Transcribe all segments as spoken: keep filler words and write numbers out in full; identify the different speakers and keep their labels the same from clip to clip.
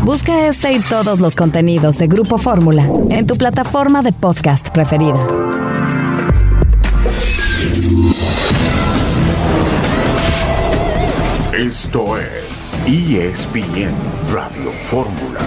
Speaker 1: Busca este y todos los contenidos de Grupo Fórmula en tu plataforma de podcast preferida.
Speaker 2: Esto es E S P N Radio Fórmula.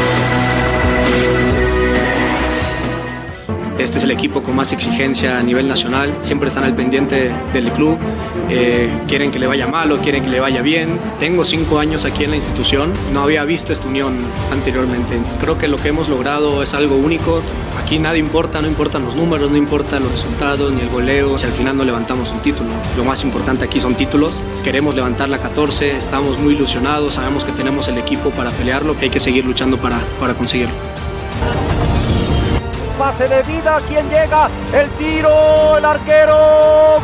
Speaker 3: Este es el equipo con más exigencia a nivel nacional, siempre están al pendiente del club, eh, quieren que le vaya mal o quieren que le vaya bien. Tengo cinco años aquí en la institución, no había visto esta unión anteriormente. Creo que lo que hemos logrado es algo único. Aquí nada importa, no importan los números, no importan los resultados ni el goleo, si al final no levantamos un título. Lo más importante aquí son títulos. Queremos levantar la catorce, estamos muy ilusionados, sabemos que tenemos el equipo para pelearlo, hay que seguir luchando para, para conseguirlo.
Speaker 4: Pase de vida, ¿quién llega? El tiro, el arquero,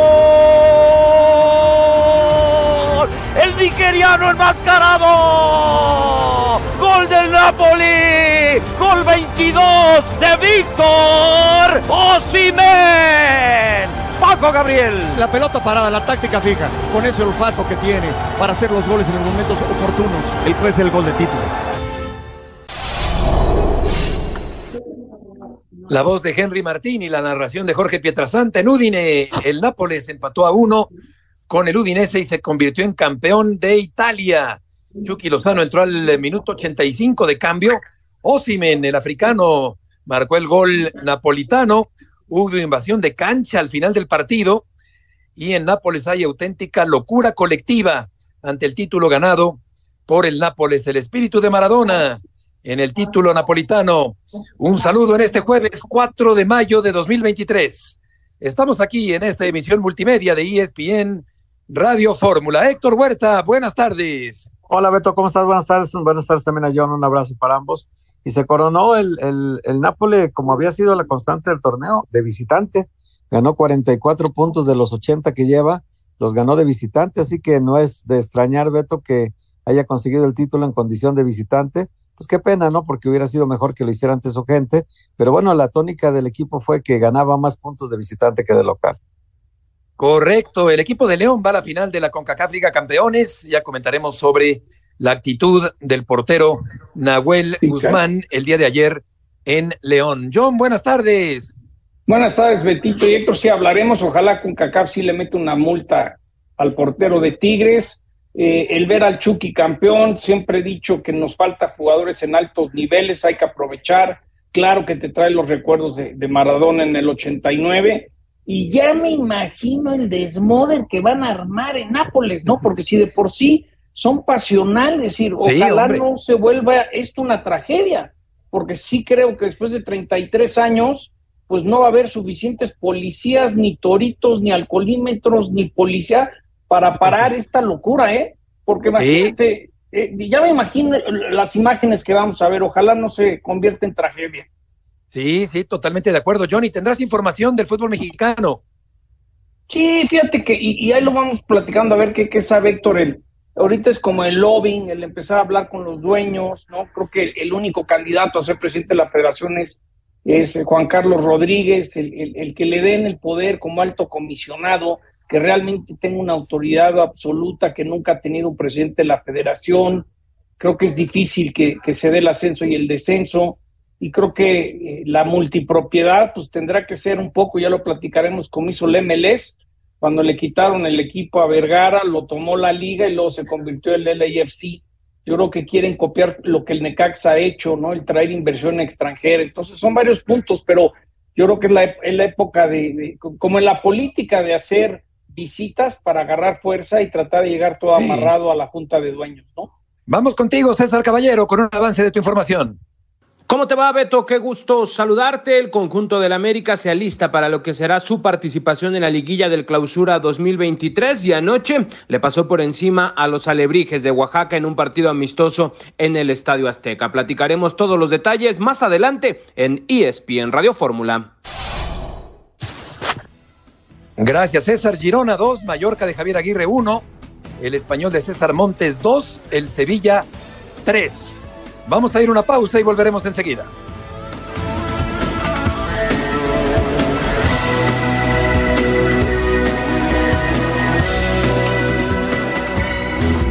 Speaker 4: gol. El nigeriano enmascarado. Gol del Napoli. Gol veintidós de Víctor Osimhen. Paco Gabriel.
Speaker 5: La pelota parada, la táctica fija, con ese olfato que tiene para hacer los goles en los momentos oportunos. Él puede ser el gol de título.
Speaker 6: La voz de Henry Martín y la narración de Jorge Pietrasanta en Udine. El Nápoles empató a uno con el Udinese y se convirtió en campeón de Italia. Chucky Lozano entró al minuto ochenta y cinco de cambio. Osimhen, el africano, marcó el gol napolitano. Hubo invasión de cancha al final del partido y en Nápoles hay auténtica locura colectiva ante el título ganado por el Nápoles. El espíritu de Maradona en el título napolitano. Un saludo en este jueves cuatro de mayo de dos mil veintitrés. Estamos aquí en esta emisión multimedia de E S P N Radio Fórmula. Héctor Huerta, buenas tardes.
Speaker 7: Hola Beto, ¿cómo estás? Buenas tardes. Buenas tardes también a John, un abrazo para ambos. Y se coronó el, el, el Nápoles, como había sido la constante del torneo, de visitante. Ganó cuarenta y cuatro puntos de los ochenta que lleva, los ganó de visitante, así que no es de extrañar, Beto, que haya conseguido el título en condición de visitante. Pues qué pena, ¿no? Porque hubiera sido mejor que lo hiciera ante su gente, pero bueno, la tónica del equipo fue que ganaba más puntos de visitante que de local.
Speaker 6: Correcto, el equipo de León va a la final de la CONCACAF Liga Campeones, ya comentaremos sobre la actitud del portero Nahuel sí, Guzmán claro. el día de ayer en León. John, buenas tardes.
Speaker 8: Buenas tardes, Betito y Héctor, sí hablaremos, ojalá CONCACAF sí le mete una multa al portero de Tigres. Eh, el ver al Chucky campeón, siempre he dicho que nos falta jugadores en altos niveles, hay que aprovechar, claro que te trae los recuerdos de, de Maradona en el ochenta y nueve, y ya me imagino el desmoder que van a armar en Nápoles, ¿no? Porque si de por sí son pasionales, es decir, sí, ojalá hombre. no se vuelva esto una tragedia, porque sí creo que después de treinta y tres años, pues no va a haber suficientes policías, ni toritos, ni alcoholímetros, ni policía, para parar esta locura, ¿eh? Porque imagínate, sí. eh, ya me imagino las imágenes que vamos a ver, ojalá no se convierta en tragedia.
Speaker 6: Sí, sí, totalmente de acuerdo, Johnny. ¿Tendrás información del fútbol mexicano?
Speaker 8: Sí, fíjate que, y, y ahí lo vamos platicando, a ver qué, qué sabe Héctor. El, ahorita es como el lobbying, el empezar a hablar con los dueños, ¿no? Creo que el, el único candidato a ser presidente de la federación es, es Juan Carlos Rodríguez, el, el, el que le den el poder como alto comisionado, que realmente tenga una autoridad absoluta que nunca ha tenido un presidente de la federación. Creo que es difícil que, que se dé el ascenso y el descenso, y creo que eh, la multipropiedad pues tendrá que ser un poco, ya lo platicaremos como hizo el M L S, cuando le quitaron el equipo a Vergara, lo tomó la liga y luego se convirtió en el L A F C. Yo creo que quieren copiar lo que el Necaxa ha hecho, ¿no? El traer inversión extranjera. Entonces son varios puntos, pero yo creo que es la, es la época de, de, como en la política, de hacer visitas para agarrar fuerza y tratar de llegar todo sí. amarrado a la junta de dueños, ¿no?
Speaker 6: Vamos contigo, César Caballero, con un avance de tu información.
Speaker 9: ¿Cómo te va, Beto? Qué gusto saludarte. El conjunto del América se alista para lo que será su participación en la liguilla del Clausura dos mil veintitrés y anoche le pasó por encima a los Alebrijes de Oaxaca en un partido amistoso en el Estadio Azteca. Platicaremos todos los detalles más adelante en E S P N Radio Fórmula.
Speaker 6: Gracias, César. Girona dos, Mallorca de Javier Aguirre uno, el Español de César Montes dos, el Sevilla tres. Vamos a ir a una pausa y volveremos enseguida.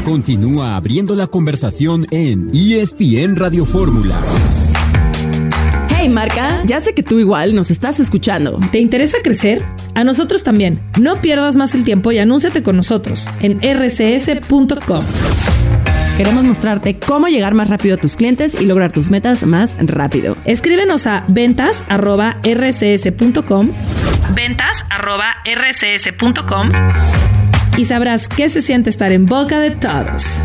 Speaker 10: Continúa abriendo la conversación en E S P N Radio Fórmula.
Speaker 11: Hey Marca, ya sé que tú igual nos estás escuchando.
Speaker 12: ¿Te interesa crecer? A nosotros también. No pierdas más el tiempo y anúnciate con nosotros en r c s punto com.
Speaker 11: Queremos mostrarte cómo llegar más rápido a tus clientes y lograr tus metas más rápido.
Speaker 12: Escríbenos a ventas arroba r c s punto com, ventas arroba r c s punto com y sabrás qué se siente estar en boca de todos.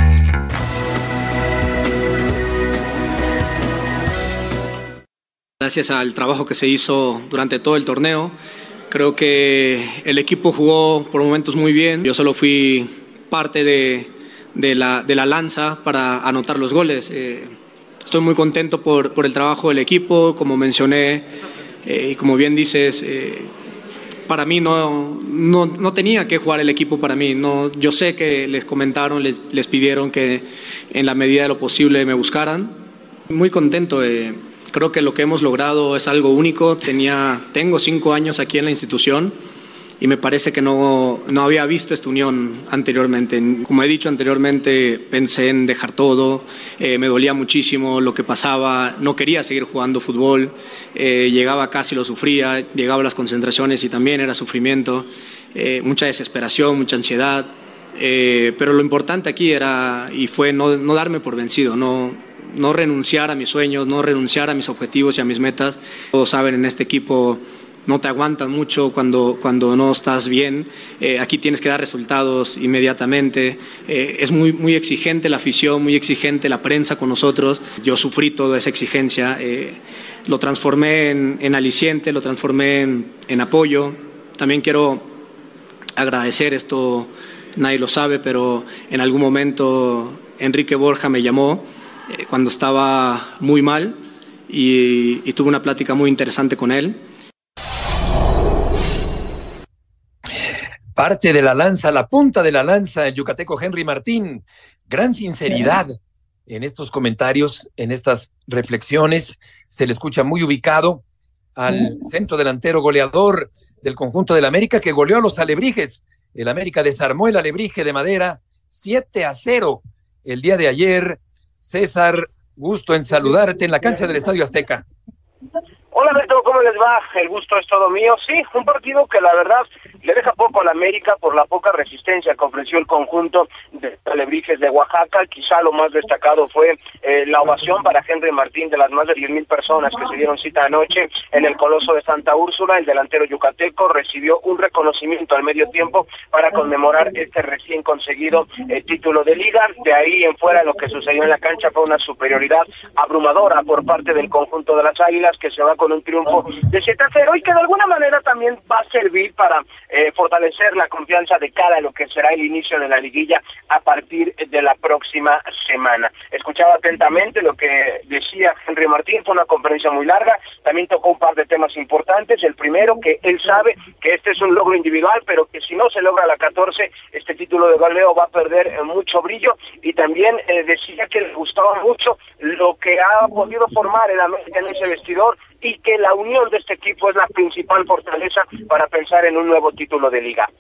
Speaker 3: Gracias al trabajo que se hizo durante todo el torneo, creo que el equipo jugó por momentos muy bien. Yo solo fui parte de De la, de la lanza para anotar los goles. Eh, estoy muy contento por, por el trabajo del equipo, como mencioné, eh, y como bien dices, eh, para mí no, no, no tenía que jugar el equipo para mí. No, yo sé que les comentaron, les, les pidieron que en la medida de lo posible me buscaran. Muy contento, eh, creo que lo que hemos logrado es algo único. Tenía, tengo cinco años aquí en la institución y me parece que no, no había visto esta unión anteriormente. Como he dicho anteriormente, pensé en dejar todo, eh, me dolía muchísimo lo que pasaba, no quería seguir jugando fútbol, eh, llegaba casi lo sufría, llegaba a las concentraciones y también era sufrimiento, eh, mucha desesperación, mucha ansiedad, eh, pero lo importante aquí era y fue no, no darme por vencido, no, no renunciar a mis sueños, no renunciar a mis objetivos y a mis metas. Todos saben, en este equipo no te aguantan mucho cuando, cuando no estás bien. Eh, aquí tienes que dar resultados inmediatamente. Eh, es muy, muy exigente la afición, muy exigente la prensa con nosotros. Yo sufrí toda esa exigencia. Eh, lo transformé en, en aliciente, lo transformé en, en apoyo. También quiero agradecer, esto nadie lo sabe, pero en algún momento Enrique Borja me llamó eh, cuando estaba muy mal y, y tuve una plática muy interesante con él.
Speaker 6: Parte de la lanza, la punta de la lanza, el yucateco Henry Martín. Gran sinceridad en estos comentarios, en estas reflexiones. Se le escucha muy ubicado al centro delantero goleador del conjunto del América, que goleó a los Alebrijes. El América desarmó el Alebrije de Madera siete a cero el día de ayer. César, gusto en saludarte en la cancha del Estadio Azteca.
Speaker 13: Hola Beto, ¿cómo les va? El gusto es todo mío. Sí, un partido que la verdad le deja poco al América por la poca resistencia que ofreció el conjunto de Alebrijes de Oaxaca. Quizá lo más destacado fue eh, la ovación para Henry Martín de las más de diez mil personas que se dieron cita anoche en el Coloso de Santa Úrsula. El delantero yucateco recibió un reconocimiento al medio tiempo para conmemorar este recién conseguido eh, título de liga. De ahí en fuera lo que sucedió en la cancha fue una superioridad abrumadora por parte del conjunto de las Águilas, que se va con un triunfo de siete a cero y que de alguna manera también va a servir para eh, fortalecer la confianza de cara a lo que será el inicio de la liguilla a partir de la próxima semana. Escuchaba atentamente lo que decía Henry Martín, fue una conferencia muy larga, también tocó un par de temas importantes. El primero, que él sabe que este es un logro individual, pero que si no se logra la catorce, este título de goleo va a perder eh, mucho brillo, y también eh, decía que le gustaba mucho lo que ha podido formar el América en ese vestidor y que la unión de este equipo es la principal fortaleza para pensar en un nuevo título de liga.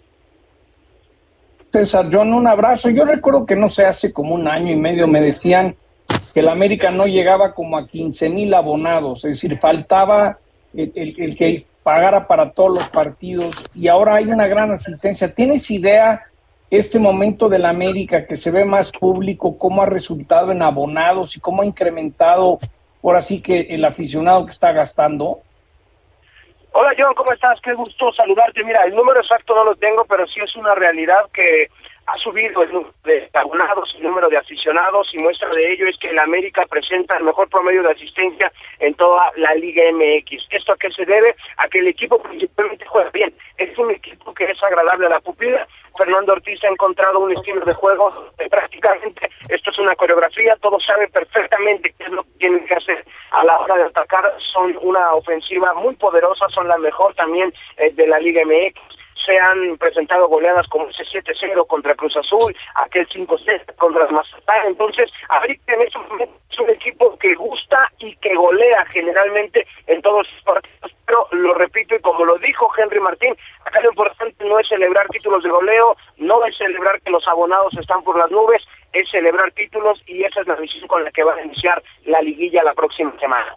Speaker 8: César, John, un abrazo. Yo recuerdo que no sé, hace como un año y medio me decían que el América no llegaba como a quince mil abonados, es decir, faltaba el, el, el que pagara para todos los partidos, y ahora hay una gran asistencia. ¿Tienes idea este momento del América, que se ve más público, cómo ha resultado en abonados y cómo ha incrementado por así que el aficionado que está gastando?
Speaker 13: Hola John, ¿cómo estás? Qué gusto saludarte. Mira, el número exacto no lo tengo, pero sí es una realidad que ha subido el número de abonados, el número de aficionados, y muestra de ello es que el América presenta el mejor promedio de asistencia en toda la Liga M X. ¿Esto a qué se debe? A que el equipo principalmente juega bien. Es un equipo que es agradable a la pupila. Fernando Ortiz ha encontrado un estilo de juego eh, prácticamente, esto es una coreografía, todos saben perfectamente qué es lo que tienen que hacer a la hora de atacar. Son una ofensiva muy poderosa, son la mejor también eh, de la Liga M X. Se han presentado goleadas como ese siete cero contra Cruz Azul, aquel cinco cero contra Mazatlán. Entonces, América en este momento es un equipo que gusta y que golea generalmente en todos los partidos. Pero lo repito, y como lo dijo Henry Martín, acá lo importante no es celebrar títulos de goleo, no es celebrar que los abonados están por las nubes, es celebrar títulos, y esa es la misión con la que va a iniciar la liguilla la próxima semana.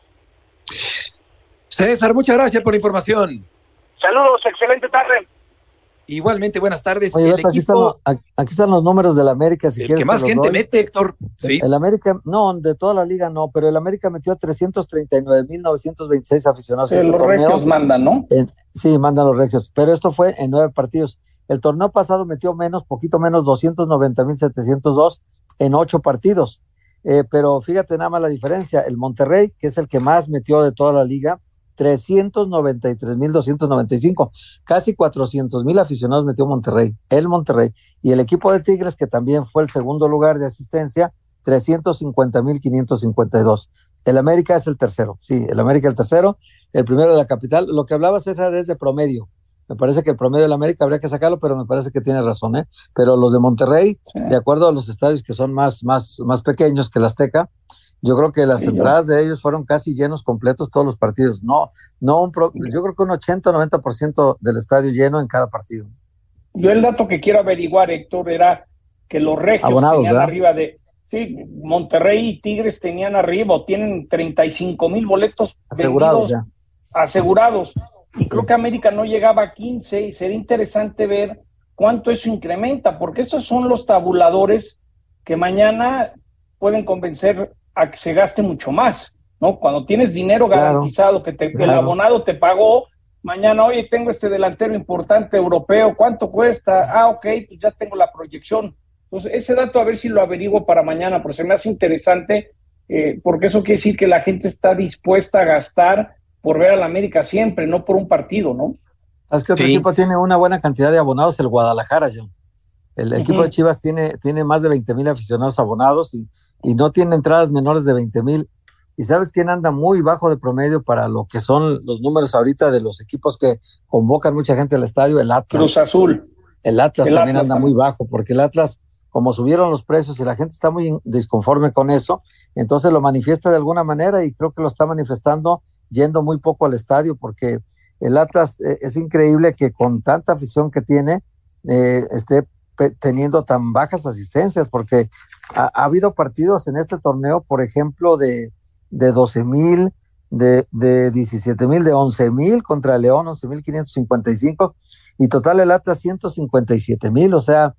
Speaker 6: César, muchas gracias por la información.
Speaker 13: Saludos, excelente tarde.
Speaker 6: Igualmente, buenas tardes.
Speaker 7: Oye,
Speaker 6: el
Speaker 7: Beto, aquí,
Speaker 6: equipo,
Speaker 7: están, aquí están los números del América. Si
Speaker 6: el
Speaker 7: quieres,
Speaker 6: que más
Speaker 7: te los
Speaker 6: gente
Speaker 7: doy.
Speaker 6: mete, Héctor. Sí.
Speaker 7: El, el América, no, de toda la liga no, pero el América metió trescientos treinta y nueve mil novecientos veintiséis aficionados.
Speaker 8: Sí,
Speaker 7: este
Speaker 8: los
Speaker 7: torneo.
Speaker 8: regios mandan, ¿no?
Speaker 7: En, sí, mandan los regios, pero esto fue en nueve partidos. El torneo pasado metió menos, poquito menos, doscientos noventa mil setecientos dos en ocho partidos. Eh, pero fíjate nada más la diferencia. El Monterrey, que es el que más metió de toda la liga, trescientos noventa y tres mil doscientos noventa y cinco, casi cuatrocientos mil aficionados metió Monterrey, el Monterrey, y el equipo de Tigres, que también fue el segundo lugar de asistencia, trescientos cincuenta mil quinientos cincuenta y dos. El América es el tercero, sí, el América el tercero, el primero de la capital. Lo que hablaba César es de promedio. Me parece que el promedio del América habría que sacarlo, pero me parece que tiene razón, ¿eh? Pero los de Monterrey, sí, de acuerdo a los estadios que son más, más, más pequeños que el Azteca, yo creo que las sí, entradas yo. de ellos fueron casi llenos completos todos los partidos. No, no un pro, yo creo que un ochenta o noventa por ciento del estadio lleno en cada partido.
Speaker 8: Yo el dato que quiero averiguar, Héctor, era que los regios
Speaker 7: Abonados,
Speaker 8: tenían
Speaker 7: ¿verdad?
Speaker 8: arriba de... Sí, Monterrey y Tigres tenían arriba, o tienen treinta y cinco mil boletos
Speaker 7: asegurados
Speaker 8: vendidos,
Speaker 7: ya.
Speaker 8: asegurados. Y sí, creo que América no llegaba a quince, y sería interesante ver cuánto eso incrementa, porque esos son los tabuladores que mañana pueden convencer a que se gaste mucho más, ¿no? Cuando tienes dinero garantizado, claro, que, te, claro. que el abonado te pagó, mañana, oye, tengo este delantero importante europeo, ¿cuánto cuesta? Ah, ok, pues ya tengo la proyección. Entonces, ese dato a ver si lo averiguo para mañana, porque se me hace interesante, eh, porque eso quiere decir que la gente está dispuesta a gastar por ver a la América siempre, no por un partido, ¿no?
Speaker 7: Es que otro sí. equipo tiene una buena cantidad de abonados, el Guadalajara, John. El uh-huh. equipo de Chivas tiene, tiene más de veinte mil aficionados abonados y y no tiene entradas menores de veinte mil. ¿Y sabes quién anda muy bajo de promedio para lo que son los números ahorita de los equipos que convocan mucha gente al estadio? El Atlas.
Speaker 8: Cruz Azul.
Speaker 7: El Atlas
Speaker 8: el
Speaker 7: también
Speaker 8: Atlas
Speaker 7: anda
Speaker 8: también.
Speaker 7: muy bajo, porque el Atlas, como subieron los precios y la gente está muy disconforme con eso, entonces lo manifiesta de alguna manera, y creo que lo está manifestando yendo muy poco al estadio, porque el Atlas eh, es increíble que con tanta afición que tiene, eh, esté teniendo tan bajas asistencias, porque ha, ha habido partidos en este torneo, por ejemplo, de, de doce mil, de, de diecisiete mil, de once mil contra el León, once mil quinientos cincuenta y cinco, y total el Atlas ciento cincuenta y siete mil, o sea,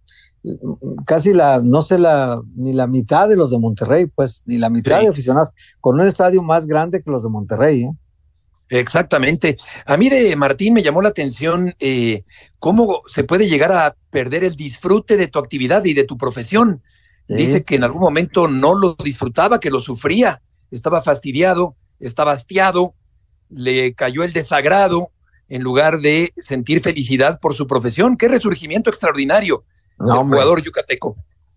Speaker 7: casi la, no sé, la, ni la mitad de los de Monterrey, pues, ni la mitad sí. de aficionados, con un estadio más grande que los de Monterrey, ¿eh?
Speaker 6: Exactamente. A mí de Martín me llamó la atención eh, cómo se puede llegar a perder el disfrute de tu actividad y de tu profesión. Sí. Dice que en algún momento no lo disfrutaba, que lo sufría, estaba fastidiado, estaba hastiado, le cayó el desagrado en lugar de sentir felicidad por su profesión. ¡Qué resurgimiento extraordinario no, del hombre. jugador yucateco!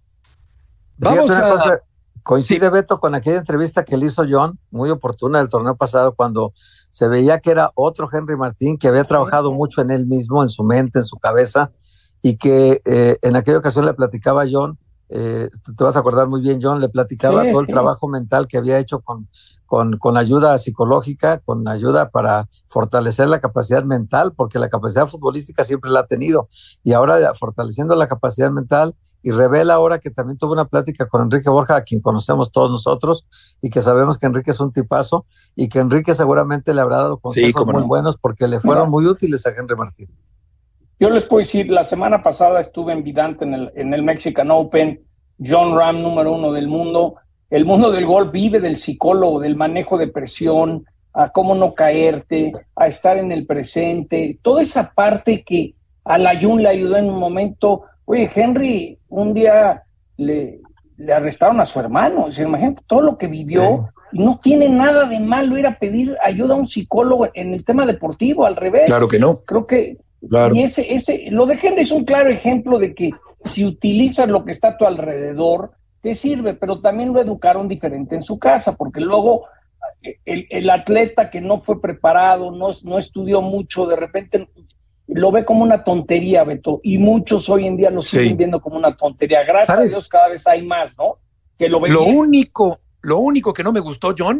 Speaker 7: Vamos a... Cosa, coincide sí. Beto con aquella entrevista que le hizo John, muy oportuna del torneo pasado, cuando se veía que era otro Henry Martín, que había trabajado mucho en él mismo, en su mente, en su cabeza, y que eh, en aquella ocasión le platicaba a John, eh, te vas a acordar muy bien, John, le platicaba sí, todo el sí. trabajo mental que había hecho con, con, con ayuda psicológica, con ayuda para fortalecer la capacidad mental, porque la capacidad futbolística siempre la ha tenido, y ahora fortaleciendo la capacidad mental, y revela ahora que también tuvo una plática con Enrique Borja, a quien conocemos todos nosotros, y que sabemos que Enrique es un tipazo, y que Enrique seguramente le habrá dado consejos sí, muy no. buenos, porque le fueron no. muy útiles a Henry Martín.
Speaker 8: Yo les puedo decir, la semana pasada estuve en Vidante en el, en el Mexican Open, John Ram, número uno del mundo. El mundo del golf vive del psicólogo, del manejo de presión, a cómo no caerte, a estar en el presente, toda esa parte que a la Jun le ayudó en un momento. Oye, Henry, un día le, le arrestaron a su hermano, o sea, imagínate todo lo que vivió, sí. y no tiene nada de malo ir a pedir ayuda a un psicólogo en el tema deportivo, al revés.
Speaker 6: Claro que no.
Speaker 8: Creo que,
Speaker 6: claro.
Speaker 8: y ese, ese, lo de Henry es un claro ejemplo de que si utilizas lo que está a tu alrededor, te sirve, pero también lo educaron diferente en su casa, porque luego el, el atleta que no fue preparado, no, no estudió mucho, de repente lo ve como una tontería, Beto, y muchos hoy en día lo siguen sí. viendo como una tontería. Gracias ¿Sabes? a Dios cada vez hay más, ¿no? Que lo ven
Speaker 6: lo
Speaker 8: bien.
Speaker 6: único, lo único que no me gustó, John,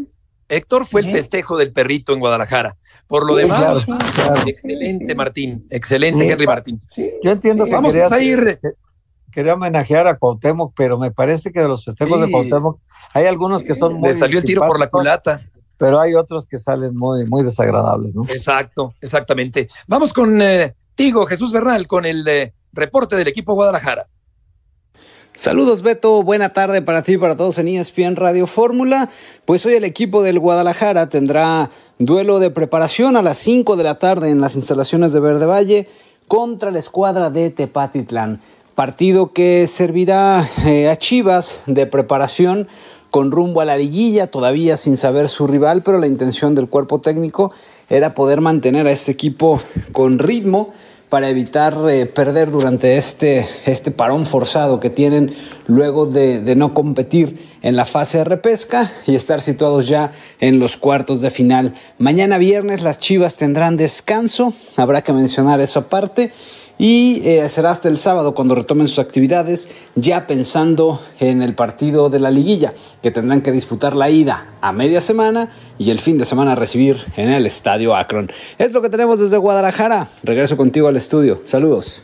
Speaker 6: Héctor, fue el festejo del perrito en Guadalajara. Por lo
Speaker 7: Sí,
Speaker 6: demás,
Speaker 7: claro, claro.
Speaker 6: excelente Martín, excelente
Speaker 7: Sí,
Speaker 6: Henry Martín.
Speaker 7: Yo entiendo que
Speaker 6: Vamos
Speaker 7: quería,
Speaker 6: a ir.
Speaker 7: que- quería homenajear a Cuauhtémoc, pero me parece que de los festejos
Speaker 6: Sí.
Speaker 7: de Cuauhtémoc hay algunos que son muy
Speaker 6: Le salió el tiro por la
Speaker 7: simpáticos,
Speaker 6: culata.
Speaker 7: pero hay otros que salen muy, muy desagradables, ¿no?
Speaker 6: Exacto, exactamente. Vamos con eh, Tigo, Jesús Bernal, con el eh, reporte del equipo Guadalajara.
Speaker 14: Saludos Beto, buena tarde para ti y para todos en E S P N Radio Fórmula. Pues hoy el equipo del Guadalajara tendrá duelo de preparación a las cinco de la tarde en las instalaciones de Verde Valle contra la escuadra de Tepatitlán. Partido que servirá eh, a Chivas de preparación con rumbo a la liguilla, todavía sin saber su rival, pero la intención del cuerpo técnico era poder mantener a este equipo con ritmo para evitar eh, perder durante este, este parón forzado que tienen luego de, de no competir en la fase de repesca y estar situados ya en los cuartos de final. Mañana viernes las Chivas tendrán descanso, habrá que mencionar esa parte, y eh, será hasta el sábado cuando retomen sus actividades, ya pensando en el partido de la liguilla, que tendrán que disputar la ida a media semana y el fin de semana recibir en el Estadio Akron. Es lo que tenemos desde Guadalajara. Regreso contigo al estudio. Saludos.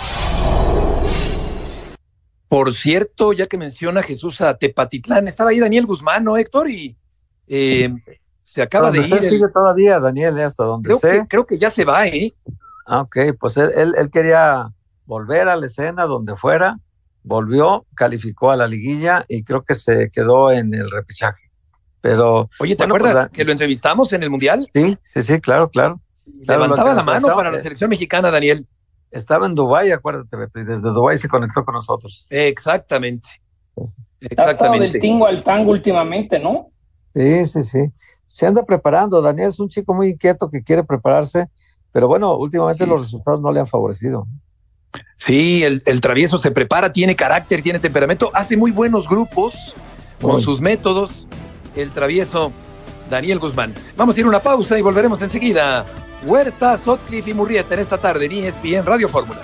Speaker 6: Por cierto, ya que menciona Jesús a Tepatitlán, estaba ahí Daniel Guzmán, ¿no, Héctor? Y eh, se acaba de
Speaker 7: Donde
Speaker 6: ir.
Speaker 7: sé,
Speaker 6: el-
Speaker 7: sigue todavía, Daniel, ¿eh? Hasta donde
Speaker 6: creo,
Speaker 7: sé.
Speaker 6: que, creo que ya se va, ¿eh?
Speaker 7: Ah, ok, pues él, él, él quería volver a la escena donde fuera, volvió, calificó a la liguilla y creo que se quedó en el repechaje. Pero,
Speaker 6: Oye, ¿te
Speaker 7: bueno,
Speaker 6: acuerdas
Speaker 7: pues, la-
Speaker 6: que lo entrevistamos en el Mundial?
Speaker 7: Sí, sí, sí, claro, claro. Claro,
Speaker 6: Levantaba
Speaker 7: lo que
Speaker 6: la mano
Speaker 7: estaba-
Speaker 6: para la selección mexicana, Daniel.
Speaker 7: Estaba en Dubái, acuérdate, Beto, y desde Dubái se conectó con nosotros.
Speaker 6: Exactamente.
Speaker 8: Ha estado
Speaker 6: Exactamente.
Speaker 8: del tingo al tango últimamente, ¿no?
Speaker 7: Sí, sí, sí. Se anda preparando. Daniel es un chico muy inquieto que quiere prepararse, pero bueno, últimamente los resultados no le han favorecido.
Speaker 6: Sí, el, el travieso se prepara, tiene carácter, tiene temperamento, hace muy buenos grupos con
Speaker 7: Muy.
Speaker 6: sus métodos. El travieso Daniel Guzmán. Vamos a ir a una pausa y volveremos enseguida. Huerta, Sotcliffe y Murrieta en esta tarde en E S P N Radio Fórmula.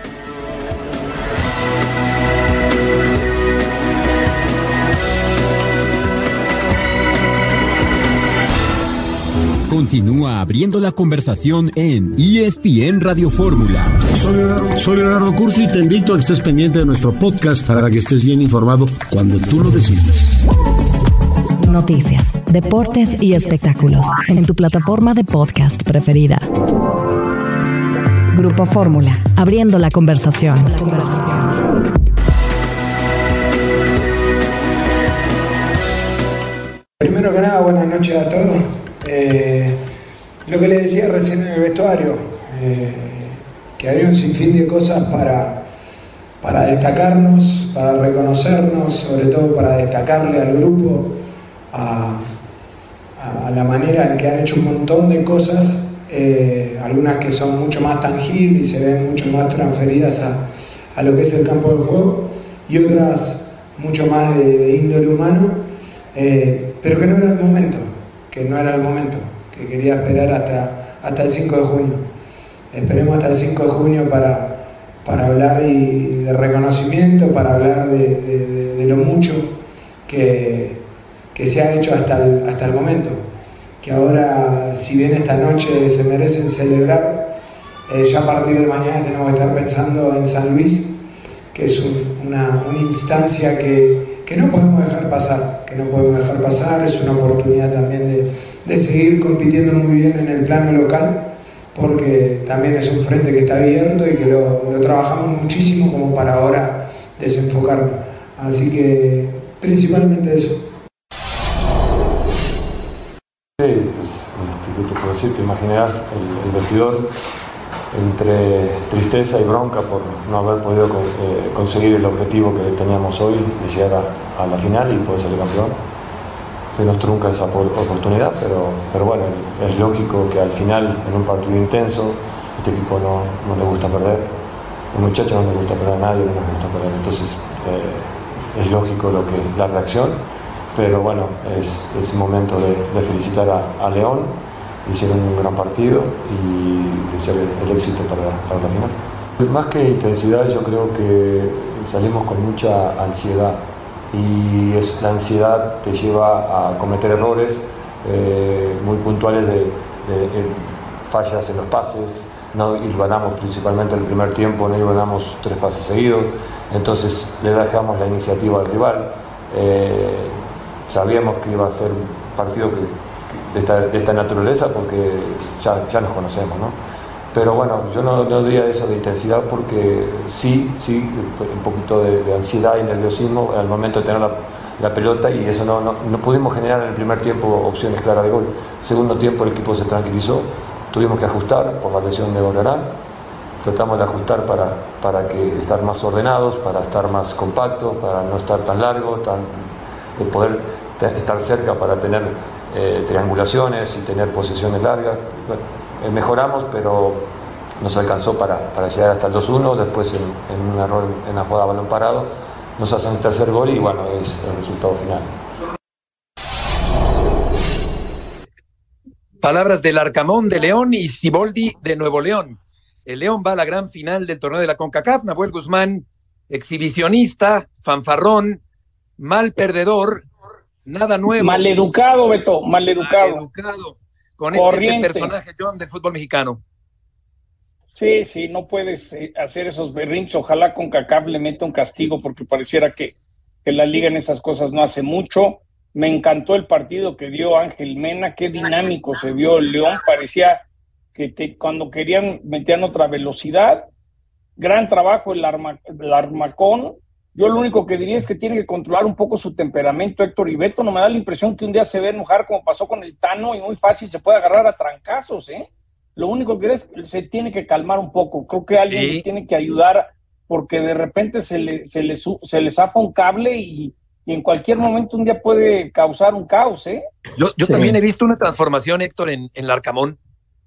Speaker 10: Continúa abriendo la conversación en E S P N Radio Fórmula.
Speaker 15: Soy Leonardo, soy Leonardo Curcio y te invito a que estés pendiente de nuestro podcast para que estés bien informado cuando tú lo decidas.
Speaker 1: Noticias, deportes y espectáculos en tu plataforma de podcast preferida. Grupo Fórmula, abriendo la conversación.
Speaker 16: Primero que nada, buenas noches a todos. Eh, lo que les decía recién en el vestuario, eh, que hay un sinfín de cosas para, para destacarnos, para reconocernos, sobre todo para destacarle al grupo, a, a la manera en que han hecho un montón de cosas, eh, algunas que son mucho más tangibles y se ven mucho más transferidas a, a lo que es el campo de juego, y otras mucho más de, de índole humano, eh, pero que no era el momento, que no era el momento, que quería esperar hasta, hasta el cinco de junio. Esperemos hasta el cinco de junio para, para hablar y de reconocimiento, para hablar de, de, de, de lo mucho que, que se ha hecho hasta el, hasta el momento. Que ahora, si bien esta noche se merecen celebrar, eh, ya a partir de mañana tenemos que estar pensando en San Luis, que es un, una, una instancia que, que no podemos dejar pasar, que no podemos dejar pasar, es una oportunidad también de, de seguir compitiendo muy bien en el plano local, porque también es un frente que está abierto y que lo, lo trabajamos muchísimo como para ahora desenfocarnos. Así que principalmente eso.
Speaker 17: Sí, pues, este, ¿qué te puedo decir? Te imaginarás el, el vestidor entre tristeza y bronca por no haber podido con, eh, conseguir el objetivo que teníamos hoy de llegar a, a la final y poder salir campeón. Se nos trunca esa oportunidad, pero, pero bueno, es lógico que al final, en un partido intenso, este equipo no, no le gusta perder. A los muchachos no les gusta perder, a nadie no les gusta perder. Entonces, eh, es lógico lo que, la reacción, pero bueno, es, es momento de, de felicitar a, a León. Hicieron un gran partido y desearle el éxito para, para la final. Más que intensidad, yo creo que salimos con mucha ansiedad y es, la ansiedad te lleva a cometer errores eh, muy puntuales de, de, de fallas en los pases, no hilvanamos principalmente el primer tiempo, no hilvanamos tres pases seguidos, entonces le dejamos la iniciativa al rival. Eh, sabíamos que iba a ser un partido que, que de, esta, de esta naturaleza porque ya, ya nos conocemos, ¿no? Pero bueno, yo no, no diría eso de intensidad porque sí, sí, un poquito de, de ansiedad y nerviosismo al momento de tener la, la pelota, y eso no, no, no pudimos generar en el primer tiempo opciones claras de gol. Segundo tiempo el equipo se tranquilizó, tuvimos que ajustar por la lesión de Gorarán, tratamos de ajustar para, para que estar más ordenados, para estar más compactos, para no estar tan largos, tan, de poder te, estar cerca para tener eh, triangulaciones y tener posesiones largas. Bueno, eh, mejoramos, pero nos alcanzó para, para llegar hasta el dos uno, después en, en un error en la jugada a balón parado nos hacen el tercer gol y bueno, es el resultado final.
Speaker 6: Palabras del Arcamón de León y Siboldi de Nuevo León. El León va a la gran final del torneo de la CONCACAF. Nahuel Guzmán, exhibicionista, fanfarrón, mal perdedor, nada nuevo.
Speaker 8: Maleducado, Beto, maleducado.
Speaker 6: Maleducado. Con este personaje, John, del fútbol mexicano.
Speaker 8: Sí, sí, no puedes eh, hacer esos berrinches. Ojalá CONCACAF le meta un castigo porque pareciera que, que la liga en esas cosas no hace mucho. Me encantó el partido que dio Ángel Mena, qué dinámico se vio el León, parecía que te, cuando querían metían otra velocidad. Gran trabajo el, arma, el Armacón. Yo lo único que diría es que tiene que controlar un poco su temperamento, Héctor y Beto. No me da la impresión que un día se ve enojar como pasó con el Tano y muy fácil se puede agarrar a trancazos, ¿eh? Lo único que es que se tiene que calmar un poco. Creo que alguien sí. le tiene que ayudar porque de repente se le, se le, se le zapa un cable y, y en cualquier momento un día puede causar un caos, ¿eh?
Speaker 6: Yo, yo
Speaker 7: Sí.
Speaker 6: también he visto una transformación, Héctor, en, en el Arcamón.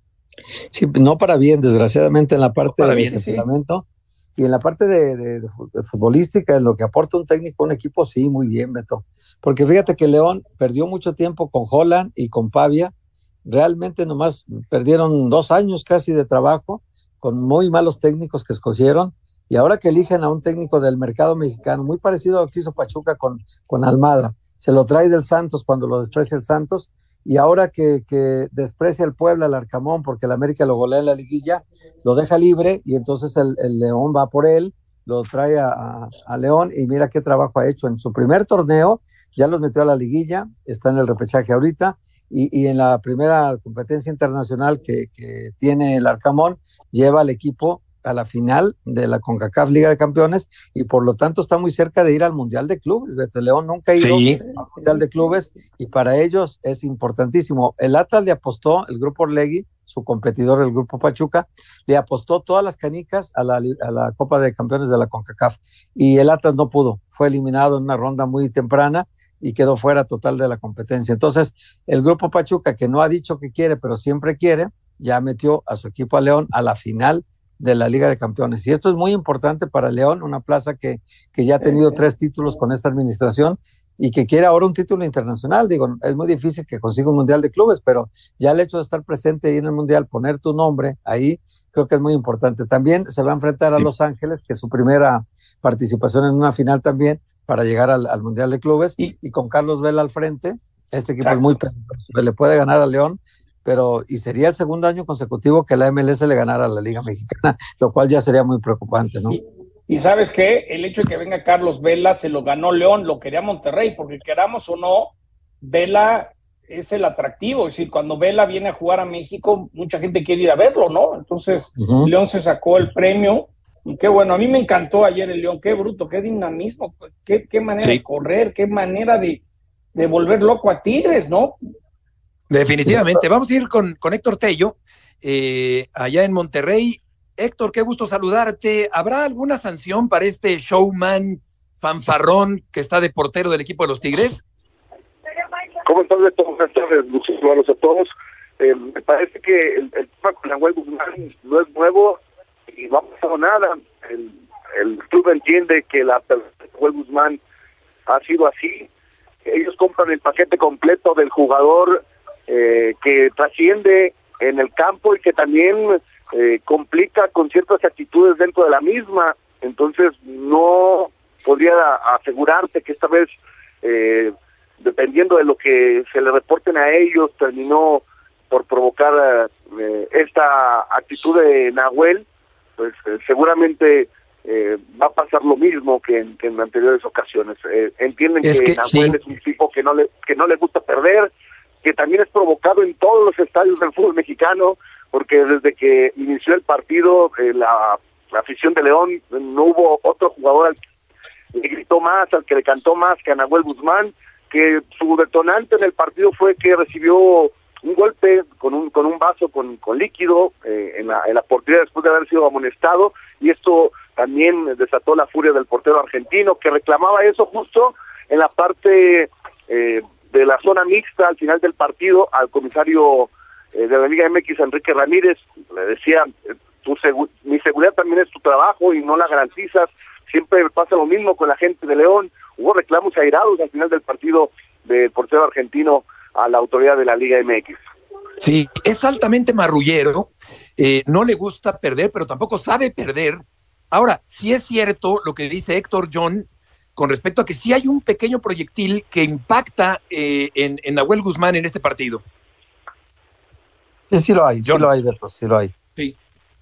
Speaker 7: Sí, no para bien, desgraciadamente, en la parte
Speaker 6: No para
Speaker 7: de
Speaker 6: bien,
Speaker 7: temperamento y en la parte de, de, de fu- de futbolística, en lo que aporta un técnico a un equipo, sí, muy bien, Beto. Porque fíjate que León perdió mucho tiempo con Holland y con Pavia. Realmente nomás perdieron dos años casi de trabajo con muy malos técnicos que escogieron, y ahora que eligen a un técnico del mercado mexicano, muy parecido a lo que hizo Pachuca con, con Almada, se lo trae del Santos cuando lo desprecia el Santos, y ahora que, que desprecia el Puebla, el Arcamón, porque el América lo golea en la liguilla, lo deja libre, y entonces el, el León va por él, lo trae a, a, a León, y mira qué trabajo ha hecho en su primer torneo, ya los metió a la liguilla, está en el repechaje ahorita, y, y en la primera competencia internacional que, que tiene el Arcamón, lleva al equipo a la final de la CONCACAF Liga de Campeones, y por lo tanto está muy cerca de ir al Mundial de Clubes. Beto León nunca ha ido
Speaker 6: Sí.
Speaker 7: al Mundial de Clubes, y para ellos es importantísimo. El Atlas le apostó, el Grupo Orlegui, su competidor del Grupo Pachuca, le apostó todas las canicas a la, a la Copa de Campeones de la CONCACAF, y el Atlas no pudo, fue eliminado en una ronda muy temprana y quedó fuera total de la competencia. Entonces, el Grupo Pachuca, que no ha dicho que quiere, pero siempre quiere, ya metió a su equipo a León a la final de la Liga de Campeones. Y esto es muy importante para León, una plaza que, que ya ha tenido tres títulos con esta administración y que quiere ahora un título internacional. Digo, es muy difícil que consiga un Mundial de Clubes, pero ya el hecho de estar presente ahí en el Mundial, poner tu nombre ahí, creo que es muy importante. También se va a enfrentar a Los Ángeles, que es su primera participación en una final también, para llegar al, al Mundial de Clubes, y, y con Carlos Vela al frente, este equipo Exacto. es muy peligroso, le puede ganar a León, pero y sería el segundo año consecutivo que la M L S le ganara a la Liga Mexicana, lo cual ya sería muy preocupante, ¿no?
Speaker 8: Y, y ¿sabes qué? El hecho de que venga Carlos Vela se lo ganó León, lo quería Monterrey, porque queramos o no, Vela es el atractivo, es decir, cuando Vela viene a jugar a México, mucha gente quiere ir a verlo, ¿no? Entonces, uh-huh. León se sacó el premio. Y qué bueno, a mí me encantó ayer el León, qué bruto, qué dinamismo, qué, qué manera sí. de correr, qué manera de, de volver loco a Tigres, ¿no?
Speaker 6: Definitivamente. Vamos a ir con, con Héctor Tello, eh, allá en Monterrey. Héctor, qué gusto saludarte. ¿Habrá alguna sanción para este showman fanfarrón que está de portero del equipo de los Tigres?
Speaker 18: ¿Cómo estás, Beto? Buenas tardes, saludos a todos. Eh, me parece que el, el tema con Nahuel Guzmán no es nuevo y no ha pasado nada. El, el club entiende que la persona de Nahuel Guzmán ha sido así. Ellos compran el paquete completo del jugador eh, que trasciende en el campo y que también eh, complica con ciertas actitudes dentro de la misma. Entonces no podría asegurarte que esta vez eh, dependiendo de lo que se le reporten a ellos, terminó por provocar eh, esta actitud de Nahuel, pues eh, seguramente eh, va a pasar lo mismo que en, que en anteriores ocasiones. Eh, entienden
Speaker 6: es
Speaker 18: que,
Speaker 6: que
Speaker 18: Nahuel
Speaker 6: sí.
Speaker 18: es un tipo que no le que no le gusta perder, que también es provocado en todos los estadios del fútbol mexicano, porque desde que inició el partido, eh, la, la afición de León, no hubo otro jugador al que le gritó más, al que le cantó más que a Nahuel Guzmán, que su detonante en el partido fue que recibió un golpe con un con un vaso con, con líquido eh, en, la, en la portería después de haber sido amonestado, y esto también desató la furia del portero argentino, que reclamaba eso justo en la parte eh, de la zona mixta al final del partido al comisario eh, de la Liga M X, Enrique Ramírez. Le decía, tu segu- mi seguridad también es tu trabajo y no la garantizas, siempre pasa lo mismo con la gente de León. Hubo reclamos airados al final del partido del portero argentino a la autoridad de la Liga M X.
Speaker 6: Sí, es altamente marrullero, eh, no le gusta perder, pero tampoco sabe perder. Ahora, sí es cierto lo que dice Héctor John con respecto a que sí hay un pequeño proyectil que impacta eh, en, en Nahuel Guzmán en este partido.
Speaker 7: Sí, sí lo hay,
Speaker 6: John.
Speaker 7: sí lo hay, Beto, sí lo hay.
Speaker 6: Sí.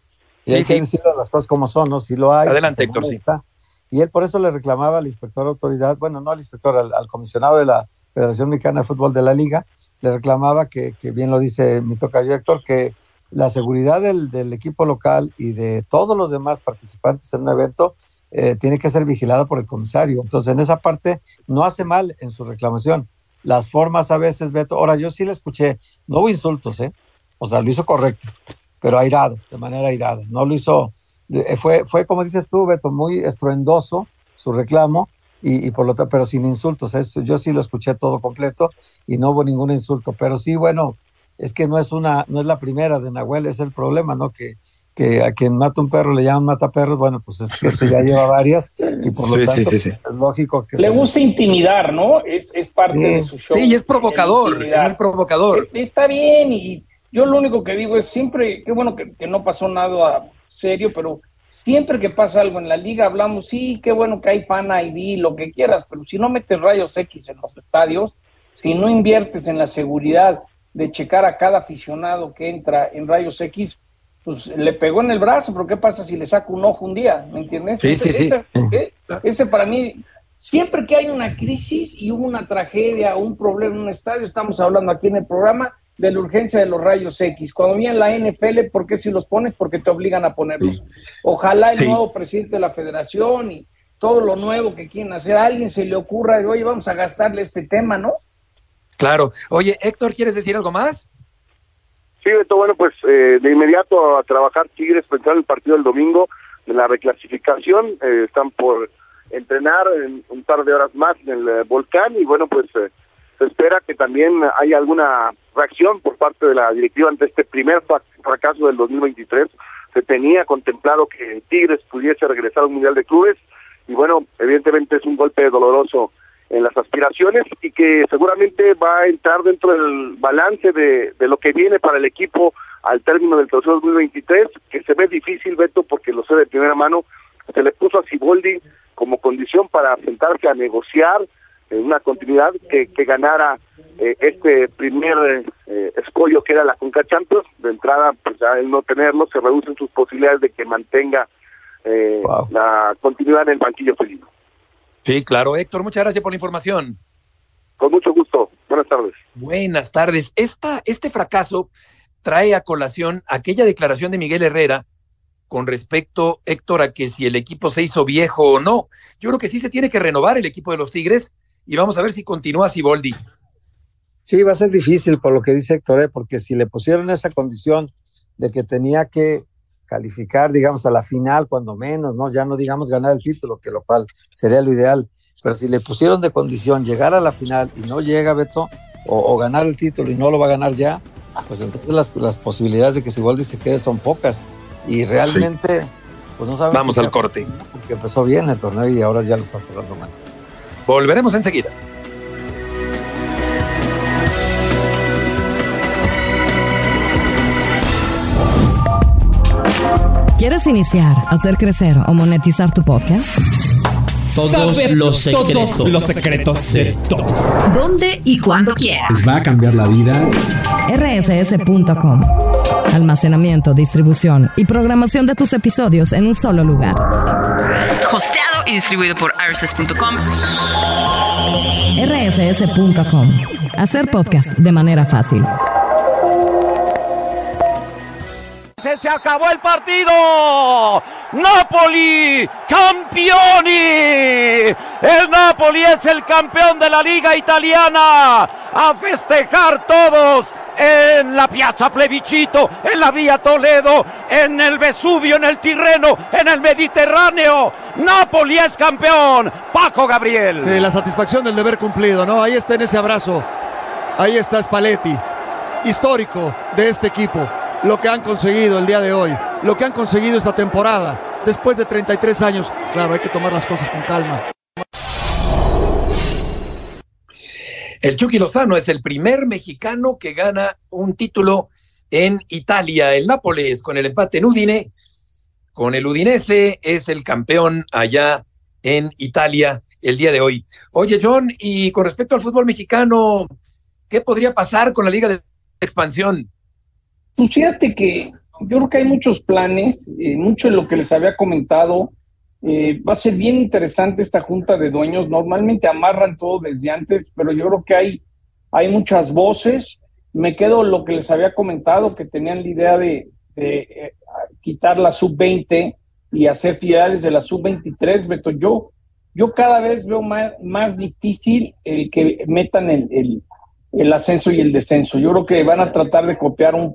Speaker 7: Y hay
Speaker 6: Sí,
Speaker 7: que
Speaker 6: sí.
Speaker 7: decir las cosas como son, ¿no? Sí lo hay.
Speaker 6: Adelante,
Speaker 7: sí
Speaker 6: Héctor, sí.
Speaker 7: molesta. Y él por eso le reclamaba al inspector de autoridad, bueno, no al inspector, al, al comisionado de la Federación Mexicana de Fútbol de la Liga, le reclamaba que, que bien lo dice mi tocayo Héctor, que la seguridad del, del equipo local y de todos los demás participantes en un evento eh, tiene que ser vigilada por el comisario. Entonces, en esa parte no hace mal en su reclamación. Las formas a veces, Beto, ahora yo sí le escuché, no hubo insultos, ¿eh? O sea, lo hizo correcto, pero airado, de manera airada. No lo hizo, eh, fue, fue como dices tú, Beto, muy estruendoso su reclamo, y, y por lo tanto, pero sin insultos. Eso, yo sí lo escuché todo completo y no hubo ningún insulto. Pero sí, bueno, es que no es una, no es la primera de Nahuel, es el problema, ¿no? Que, que a quien mata un perro le llaman mataperros. Bueno, pues es que este ya lleva varias y por lo
Speaker 6: Sí,
Speaker 7: tanto
Speaker 6: sí, sí, sí.
Speaker 7: pues, es lógico que
Speaker 8: Le
Speaker 7: se-
Speaker 8: gusta intimidar, ¿no? Es, es parte
Speaker 7: Sí.
Speaker 8: de su show.
Speaker 6: Sí, y es provocador,
Speaker 8: el intimidar.
Speaker 6: es muy provocador.
Speaker 8: Eh, Está bien, y yo lo único que digo es siempre, qué bueno que, que no pasó nada serio, pero siempre que pasa algo en la liga hablamos, sí, qué bueno que hay fan I D, lo que quieras, pero si no metes rayos X en los estadios, si no inviertes en la seguridad de checar a cada aficionado que entra en rayos X, pues le pegó en el brazo, pero ¿qué pasa si le saca un ojo un día? ¿Me entiendes?
Speaker 6: Sí,
Speaker 8: ese,
Speaker 6: sí, sí.
Speaker 8: Ese, eh, ese para mí, siempre que hay una crisis y hubo una tragedia o un problema en un estadio, estamos hablando aquí en el programa de la urgencia de los rayos X. Cuando viene la N F L, ¿por qué si los pones? Porque te obligan a ponerlos.
Speaker 6: Sí.
Speaker 8: Ojalá el
Speaker 6: Sí.
Speaker 8: nuevo presidente de la federación y todo lo nuevo que quieren hacer, a alguien se le ocurra, oye, vamos a gastarle este tema, ¿no?
Speaker 6: Claro. Oye, Héctor, ¿quieres decir algo más?
Speaker 18: Sí, Beto, bueno, pues eh, de inmediato a trabajar Tigres pensando en el partido del domingo de la reclasificación. Eh, están por entrenar en un par de horas más en el eh, Volcán, y bueno, pues eh, se espera que también haya alguna reacción por parte de la directiva ante este primer fa- fracaso del dos mil veintitrés. Se tenía contemplado que Tigres pudiese regresar al Mundial de Clubes, y bueno, evidentemente es un golpe doloroso en las aspiraciones, y que seguramente va a entrar dentro del balance de, de lo que viene para el equipo al término del clausura dos mil veintitrés, que se ve difícil, Beto, porque lo sé de primera mano. Se le puso a Siboldi como condición para sentarse a negociar en una continuidad que, que ganara eh, este primer eh, escollo que era la Conca Champions. De entrada, pues ya el no tenerlo, se reducen sus posibilidades de que mantenga eh,
Speaker 7: Wow.
Speaker 18: la continuidad en el banquillo felino.
Speaker 6: Sí, claro. Héctor, muchas gracias por la información.
Speaker 18: Con mucho gusto. Buenas tardes.
Speaker 6: Buenas tardes. Esta, este fracaso trae a colación aquella declaración de Miguel Herrera con respecto, Héctor, a que si el equipo se hizo viejo o no. Yo creo que sí se tiene que renovar el equipo de los Tigres, y vamos a ver si continúa Siboldi.
Speaker 7: Sí, va a ser difícil por lo que dice Héctor, ¿eh? Porque si le pusieron esa condición de que tenía que calificar, digamos, a la final, cuando menos, ¿no? Ya no digamos ganar el título, que lo cual sería lo ideal, pero si le pusieron de condición llegar a la final y no llega, Beto, o, o ganar el título y no lo va a ganar ya, pues entonces las, las posibilidades de que Siboldi se quede son pocas, y realmente, sí. Pues no sabemos.
Speaker 6: Vamos
Speaker 7: si
Speaker 6: al
Speaker 7: sea,
Speaker 6: corte.
Speaker 7: Porque empezó bien el torneo y ahora ya lo está cerrando mal.
Speaker 6: Volveremos enseguida.
Speaker 1: ¿Quieres iniciar, hacer crecer o monetizar tu podcast?
Speaker 19: todos
Speaker 20: saber
Speaker 19: los secretos.
Speaker 20: todos los secretos de todos.
Speaker 1: ¿Dónde y cuándo quieras?
Speaker 15: ¿Les va a cambiar la vida?
Speaker 1: R S S punto com. Almacenamiento, distribución y programación de tus episodios en un solo lugar.
Speaker 21: Hosteado y distribuido por R S S punto com.
Speaker 1: R S S punto com. Hacer podcast de manera fácil.
Speaker 4: Se, se acabó el partido. Napoli, campioni. El Napoli es el campeón de la Liga Italiana. A festejar todos en la Piazza Plebiscito, en la Vía Toledo, en el Vesubio, en el Tirreno, en el Mediterráneo. Napoli es campeón. Paco Gabriel.
Speaker 5: Sí, la satisfacción del deber cumplido, ¿no? Ahí está en ese abrazo. Ahí está Spalletti, histórico de este equipo. Lo que han conseguido el día de hoy, lo que han conseguido esta temporada, después de treinta y tres años. Claro, hay que tomar las cosas con calma.
Speaker 6: El Chucky Lozano es el primer mexicano que gana un título en Italia. El Nápoles, con el empate en Udine, con el Udinese, es el campeón allá en Italia el día de hoy. Oye, John, y con respecto al fútbol mexicano, ¿qué podría pasar con la Liga de Expansión?
Speaker 8: Pues fíjate que yo creo que hay muchos planes, eh, mucho de lo que les había comentado. Eh, va a ser bien interesante esta junta de dueños. Normalmente amarran todo desde antes, pero yo creo que hay, hay muchas voces. Me quedo lo que les había comentado, que tenían la idea de, de eh, quitar la sub veinte y hacer filiales de la sub veintitrés, Beto. Yo, yo cada vez veo más, más difícil el que metan el, el, el ascenso y el descenso. Yo creo que van a tratar de copiar un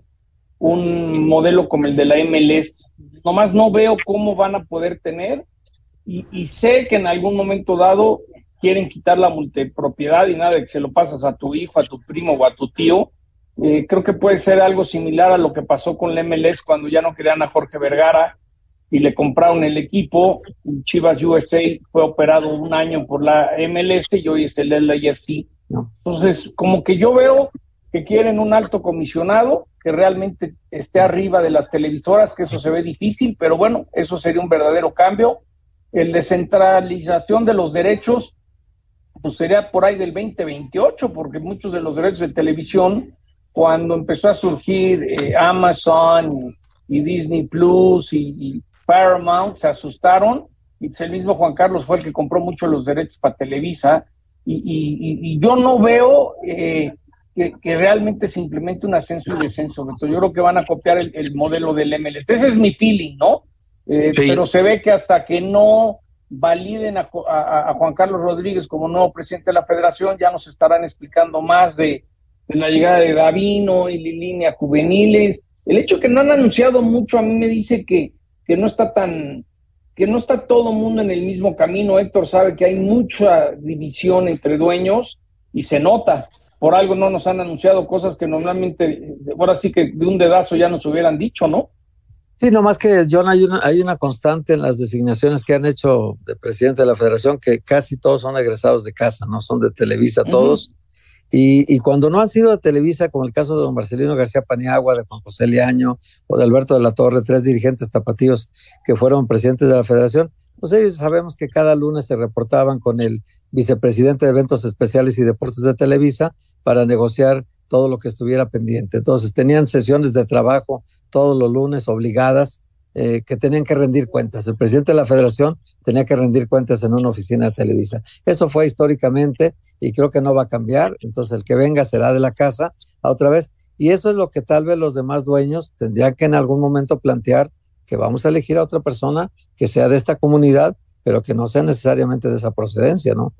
Speaker 8: un modelo como el de la M L S. Nomás no veo cómo van a poder tener, y, y sé que en algún momento dado quieren quitar la multipropiedad y nada de que se lo pasas a tu hijo, a tu primo o a tu tío. Eh, creo que puede ser algo similar a lo que pasó con la M L S cuando ya no querían a Jorge Vergara y le compraron el equipo. Chivas U S A fue operado un año por la M L S y hoy es el L A F C. No. Entonces, como que yo veo que quieren un alto comisionado que realmente esté arriba de las televisoras, que eso se ve difícil, pero bueno, eso sería un verdadero cambio. El descentralización de los derechos, pues sería por ahí del veinte veintiocho, porque muchos de los derechos de televisión, cuando empezó a surgir eh, Amazon y, y Disney Plus y, y Paramount, se asustaron, y pues el mismo Juan Carlos fue el que compró mucho los derechos para Televisa, y, y, y yo no veo... Eh, Que, que realmente se implemente un ascenso y descenso. Entonces, yo creo que van a copiar el, el modelo del M L S. Ese es mi feeling, ¿no? Eh, sí. Pero se ve que hasta que no validen a, a, a Juan Carlos Rodríguez como nuevo presidente de la federación, ya nos estarán explicando más de, de la llegada de Davino y Lilini a juveniles. El hecho que no han anunciado mucho a mí me dice que, que no está tan... que no está todo el mundo en el mismo camino. Héctor sabe que hay mucha división entre dueños y se nota. Por algo no nos han anunciado cosas que normalmente, ahora sí que de un dedazo ya nos hubieran dicho, ¿no?
Speaker 7: Sí, nomás que, John, hay una, hay una constante en las designaciones que han hecho de presidente de la federación, que casi todos son egresados de casa, ¿no? Son de Televisa todos. Uh-huh. Y, y cuando no han sido de Televisa, como el caso de don Marcelino García Paniagua, de Juan José Liaño o de Alberto de la Torre, tres dirigentes tapatíos que fueron presidentes de la federación, pues ellos sabemos que cada lunes se reportaban con el vicepresidente de Eventos Especiales y Deportes de Televisa para negociar todo lo que estuviera pendiente. Entonces tenían sesiones de trabajo todos los lunes obligadas, eh, que tenían que rendir cuentas. El presidente de la federación tenía que rendir cuentas en una oficina de Televisa. Eso fue históricamente y creo que no va a cambiar. Entonces el que venga será de la casa a otra vez. Y eso es lo que tal vez los demás dueños tendrían que en algún momento plantear, que vamos a elegir a otra persona que sea de esta comunidad, pero que no sea necesariamente de esa procedencia, ¿no?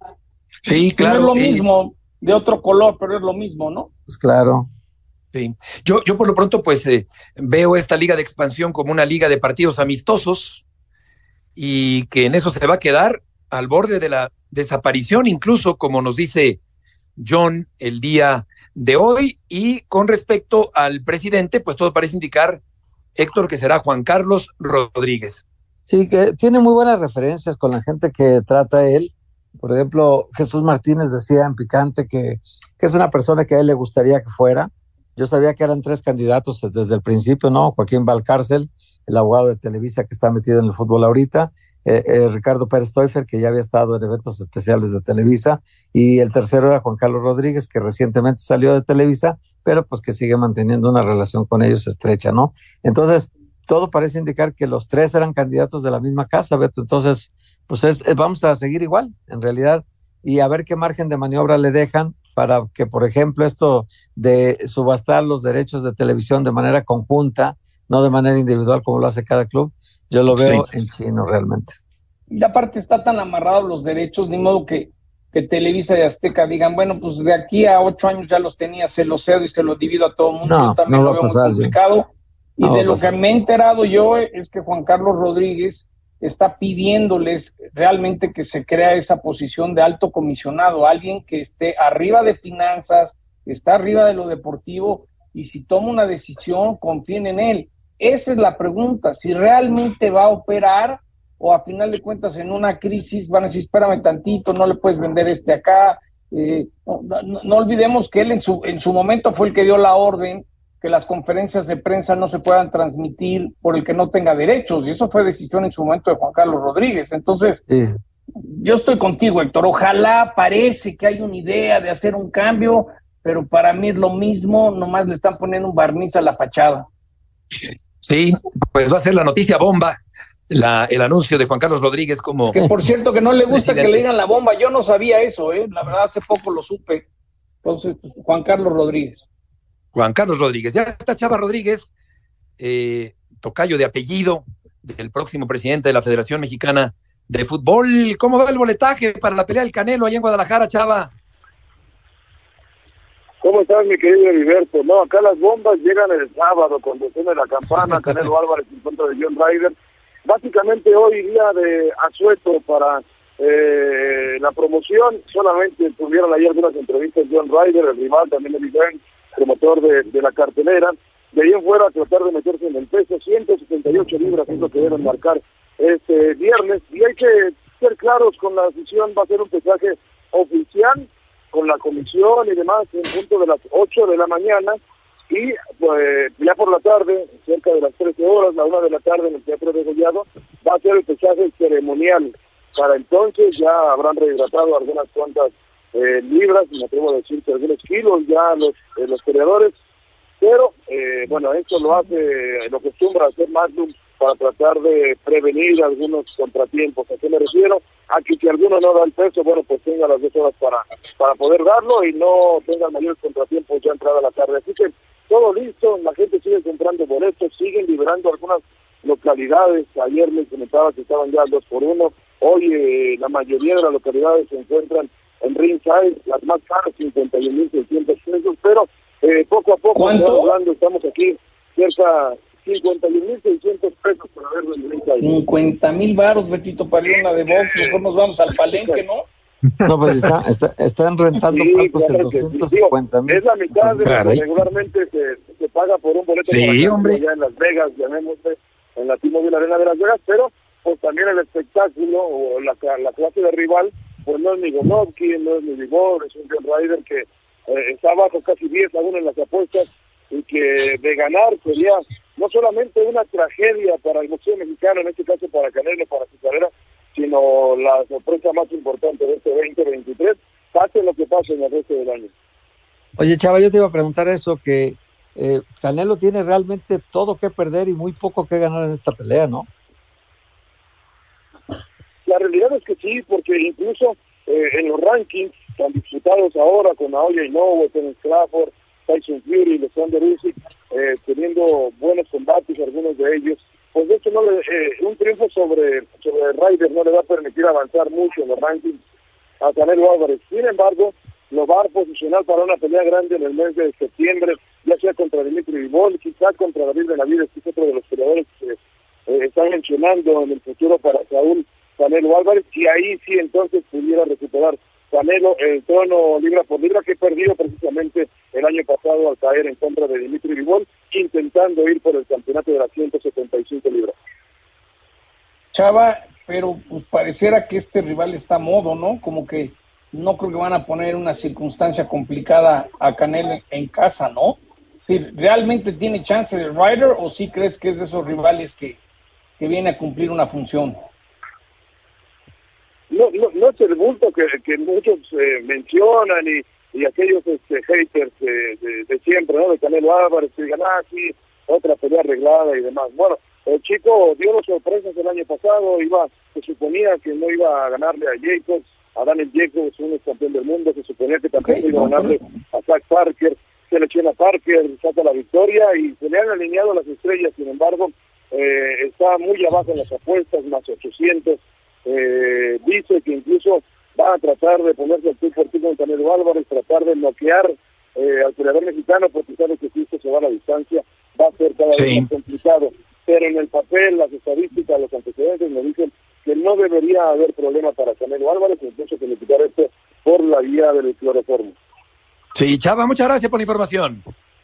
Speaker 6: Sí, claro.
Speaker 8: No es lo mismo, de otro color, pero es lo mismo, ¿no?
Speaker 7: Pues claro.
Speaker 6: Sí. Yo, yo por lo pronto pues eh, veo esta liga de expansión como una liga de partidos amistosos y que en eso se va a quedar al borde de la desaparición, incluso como nos dice John el día de hoy. Y con respecto al presidente, pues todo parece indicar, Héctor, que será Juan Carlos Rodríguez.
Speaker 7: Sí, que tiene muy buenas referencias con la gente que trata él. Por ejemplo, Jesús Martínez decía en Picante que, que es una persona que a él le gustaría que fuera. Yo sabía que eran tres candidatos desde el principio, ¿no? Joaquín Valcárcel, el abogado de Televisa que está metido en el fútbol ahorita, eh, eh, Ricardo Pérez Teufel, que ya había estado en eventos especiales de Televisa, y el tercero era Juan Carlos Rodríguez, que recientemente salió de Televisa, pero pues que sigue manteniendo una relación con ellos estrecha, ¿no? Entonces, todo parece indicar que los tres eran candidatos de la misma casa, Beto. Entonces, pues es, es, vamos a seguir igual, en realidad, y a ver qué margen de maniobra le dejan para que, por ejemplo, esto de subastar los derechos de televisión de manera conjunta, no de manera individual como lo hace cada club, yo lo veo sí. en chino realmente.
Speaker 8: Y aparte está tan amarrados los derechos, ni modo que, que Televisa y Azteca digan, bueno, pues de aquí a ocho años ya los tenía, se los cedo y se los divido a todo el mundo.
Speaker 7: No,
Speaker 8: yo también
Speaker 7: no
Speaker 8: lo
Speaker 7: va
Speaker 8: veo
Speaker 7: a pasar,
Speaker 8: muy complicado.
Speaker 7: Sí.
Speaker 8: Y
Speaker 7: no
Speaker 8: de lo
Speaker 7: pasar,
Speaker 8: que me he enterado yo es que Juan Carlos Rodríguez está pidiéndoles realmente que se crea esa posición de alto comisionado, alguien que esté arriba de finanzas, está arriba de lo deportivo, y si toma una decisión, confíen en él. Esa es la pregunta, si realmente va a operar, o a final de cuentas en una crisis van a decir, espérame tantito, no le puedes vender este acá. Eh, no, no, no olvidemos que él en su, en su momento fue el que dio la orden que las conferencias de prensa no se puedan transmitir por el que no tenga derechos, y eso fue decisión en su momento de Juan Carlos Rodríguez. Entonces, sí. yo estoy contigo, Héctor, ojalá, parece que hay una idea de hacer un cambio, pero para mí es lo mismo, nomás le están poniendo un barniz a la fachada.
Speaker 6: Sí, pues va a ser la noticia bomba, la, el anuncio de Juan Carlos Rodríguez como...
Speaker 8: Que por cierto, que no le gusta
Speaker 6: presidente.
Speaker 8: Que le digan la bomba, yo no sabía eso, ¿eh? La verdad hace poco lo supe. Entonces, pues, Juan Carlos Rodríguez.
Speaker 6: Juan Carlos Rodríguez, ya está Chava Rodríguez, eh, tocayo de apellido del próximo presidente de la Federación Mexicana de Fútbol. ¿Cómo va el boletaje para la pelea del Canelo allá en Guadalajara, Chava?
Speaker 18: ¿Cómo estás, mi querido Heriberto? No, acá las bombas llegan el sábado cuando suene la campana, Canelo Álvarez en contra de John Ryder. Básicamente hoy día de asueto para eh, la promoción, solamente tuvieron ayer algunas entrevistas John Ryder, el rival, también Eddie Hearn, promotor de, de la cartelera. De ahí en fuera a tratar de meterse en el peso, ciento setenta y ocho libras es lo que deben marcar este viernes, y hay que ser claros con la decisión, va a ser un pesaje oficial con la comisión y demás en punto de las ocho de la mañana, y pues ya por la tarde, cerca de las trece horas, la una de la tarde en el Teatro de Gollado, va a ser el pesaje ceremonial. Para entonces ya habrán rehidratado algunas cuantas eh, libras, me atrevo a decir que algunos kilos ya los, eh, los peleadores, pero eh, bueno, esto lo hace, lo acostumbra a hacer Magnum para tratar de prevenir algunos contratiempos. ¿A qué me refiero? A que si alguno no da el peso, bueno, pues tenga las dos horas para, para poder darlo y no tenga mayores contratiempos ya entrada la tarde. Así que todo listo, la gente sigue comprando boletos, siguen liberando algunas localidades. Ayer les comentaba que estaban ya al dos por uno. Hoy eh, la mayoría de las localidades se encuentran en ringside, las más caras, cincuenta y un mil seiscientos pesos, pero eh, poco a poco, hablando, estamos aquí cerca cincuenta y un mil seiscientos pesos para verlo en ringside.
Speaker 8: cincuenta mil baros, Betito, para ir a la de box, mejor nos vamos al Palenque, ¿no?
Speaker 7: No, pues está, está, están rentando
Speaker 18: sí,
Speaker 7: palcos
Speaker 18: claro
Speaker 7: en doscientos cincuenta mil.
Speaker 18: Es la mitad de lo que regularmente se, se paga por un boleto
Speaker 6: sí,
Speaker 18: para
Speaker 6: hombre.
Speaker 18: allá en Las Vegas, llamémosle, en la T-Mobile Arena de Las Vegas, pero pues también el espectáculo o la, la clase de rival, pues no es ni Golovkin, no es ni Vigor, es un John Ryder que eh, está abajo casi diez a uno en las apuestas, y que de ganar sería no solamente una tragedia para el boxeo mexicano, en este caso para Canelo, para su carrera, sino la sorpresa más importante de este veinte veintitrés, pase lo que pase en el resto del año.
Speaker 7: Oye, Chava, yo te iba a preguntar eso, que eh, Canelo tiene realmente todo que perder y muy poco que ganar en esta pelea, ¿no?
Speaker 18: La realidad es que sí, porque incluso eh, en los rankings tan disputados ahora con Naoya Inoue, Terence Crawford, Tyson Fury, Alexander Usyk, eh, teniendo buenos combates, algunos de ellos, pues de hecho no le, eh, un triunfo sobre, sobre Ryder no le va a permitir avanzar mucho en los rankings a Canelo Álvarez. Sin embargo, lo va a posicionar para una pelea grande en el mes de septiembre, ya sea contra Dimitri Bivol, quizá contra David Benavides, que es otro de los peleadores que eh, están mencionando en el futuro para Saúl Canelo Álvarez, y ahí sí entonces pudiera recuperar Canelo el trono libra por libra que perdió precisamente el año pasado al caer en contra de Dimitri Bivol, intentando ir por el campeonato de las ciento setenta y cinco libras.
Speaker 8: Chava, pero pues pareciera que este rival está a modo, ¿no? Como que no creo que van a poner una circunstancia complicada a Canelo en casa, ¿no? Sí, ¿realmente tiene chance de Ryder o sí crees que es de esos rivales que, que viene a cumplir una función?
Speaker 18: No, no, no es el bulto que, que muchos eh, mencionan y, y aquellos este, haters de, de, de siempre, ¿no? De Canelo Álvarez, que digan, ah, sí, otra pelea arreglada y demás. Bueno, el chico dio las sorpresas el año pasado, iba, se suponía que no iba a ganarle a Jacobs, a Daniel Jacobs, un ex campeón del mundo, se suponía que tampoco okay, iba a ganarle a Zach Parker, se le echó a Parker, saca la victoria y se le han alineado las estrellas, sin embargo, eh, está muy abajo en las apuestas, más ochocientos, eh, dice que incluso va a tratar de ponerse al tú por tú con Canelo Álvarez, tratar de bloquear eh, al peleador mexicano, porque sabe que si esto se va a la distancia, va a ser cada sí. vez más complicado, pero en el papel, las estadísticas, los antecedentes me dicen que no debería haber problema para Canelo Álvarez, incluso que le quitar esto por la vía del cloroformo.
Speaker 6: Sí, Chava, muchas gracias por la información.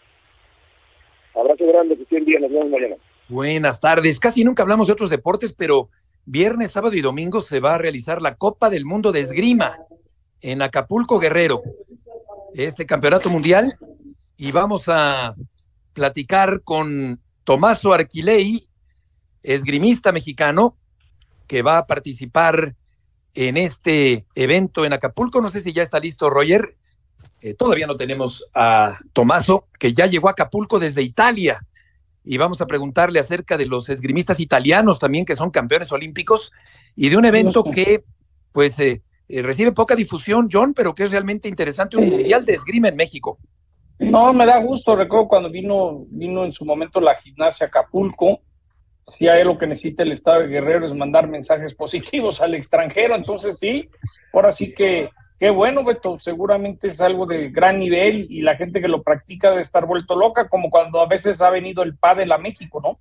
Speaker 18: Abrazo grande, que estén bien, nos vemos mañana.
Speaker 6: Buenas tardes. Casi nunca hablamos de otros deportes, pero viernes, sábado y domingo se va a realizar la Copa del Mundo de Esgrima en Acapulco, Guerrero. Este campeonato mundial, y vamos a platicar con Tomaso Arquilei, esgrimista mexicano, que va a participar en este evento en Acapulco. No sé si ya está listo, Roger. Eh, todavía no tenemos a Tomaso, que ya llegó a Acapulco desde Italia, y vamos a preguntarle acerca de los esgrimistas italianos también, que son campeones olímpicos, y de un evento que pues eh, eh, recibe poca difusión, John, pero que es realmente interesante, un mundial de esgrima en México.
Speaker 8: No, me da gusto. Recuerdo cuando vino vino en su momento la Gimnasia Acapulco, si hay lo que necesita el Estado de Guerrero es mandar mensajes positivos al extranjero, entonces sí, ahora sí que qué bueno, Beto, seguramente es algo de gran nivel y la gente que lo practica debe estar vuelto loca, como cuando a veces ha venido el pádel a México, ¿no?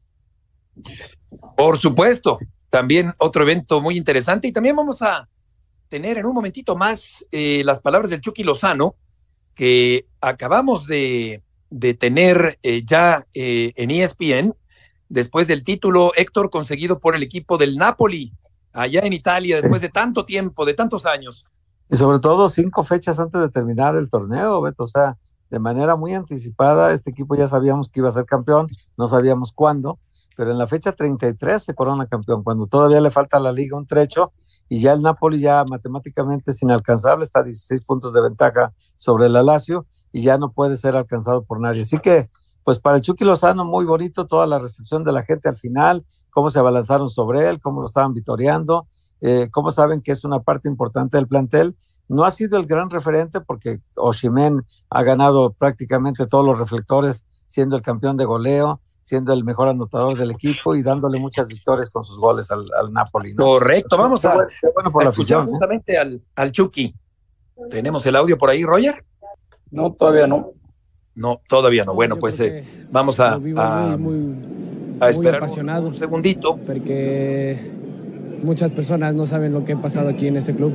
Speaker 6: Por supuesto, también otro evento muy interesante, y también vamos a tener en un momentito más eh, las palabras del Chucky Lozano, que acabamos de, de tener eh, ya eh, en E S P N, después del título, Héctor, conseguido por el equipo del Napoli, allá en Italia, después de tanto tiempo, de tantos años.
Speaker 7: Y sobre todo cinco fechas antes de terminar el torneo, Beto, o sea, de manera muy anticipada, este equipo ya sabíamos que iba a ser campeón, no sabíamos cuándo, pero en la fecha treinta y tres se corona campeón, cuando todavía le falta a la liga un trecho, y ya el Napoli ya matemáticamente es inalcanzable, está a dieciséis puntos de ventaja sobre el Lazio, y ya no puede ser alcanzado por nadie. Así que, pues para el Chucky Lozano, muy bonito toda la recepción de la gente al final, cómo se abalanzaron sobre él, cómo lo estaban vitoreando, eh, cómo saben que es una parte importante del plantel. No ha sido el gran referente porque Osimhen ha ganado prácticamente todos los reflectores, siendo el campeón de goleo, siendo el mejor anotador del equipo y dándole muchas victorias con sus goles al, al Napoli, ¿no?
Speaker 6: Correcto, vamos a,
Speaker 7: bueno, bueno por
Speaker 6: a
Speaker 7: la
Speaker 6: escuchar
Speaker 7: afición,
Speaker 6: justamente ¿eh? al, al Chucky. ¿Tenemos el audio por ahí, Roger?
Speaker 8: No, todavía no.
Speaker 6: No, todavía no. Bueno, pues eh, vamos a, a,
Speaker 19: muy, muy,
Speaker 6: a esperar
Speaker 19: muy apasionado,
Speaker 6: un segundito.
Speaker 19: Porque muchas personas no saben lo que ha pasado aquí en este club.